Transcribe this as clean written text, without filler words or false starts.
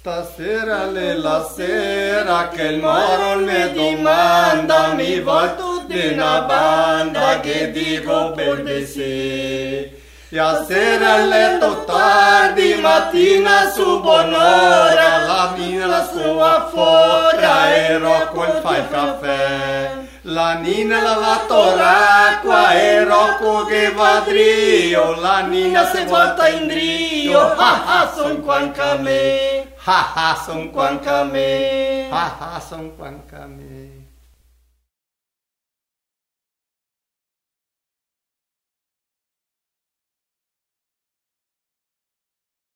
Stasera la sera che il moro mi domanda, mi volto di una banda che dico per di sì. E sera a letto tardi, mattina su buon'ora, la nina sua fora e Rocco il fa il caffè. La nina lavato l'acqua e Rocco che va drio, la nina si volta in drio, son qua anche a me. Son qua anche a me, son qua anche a me.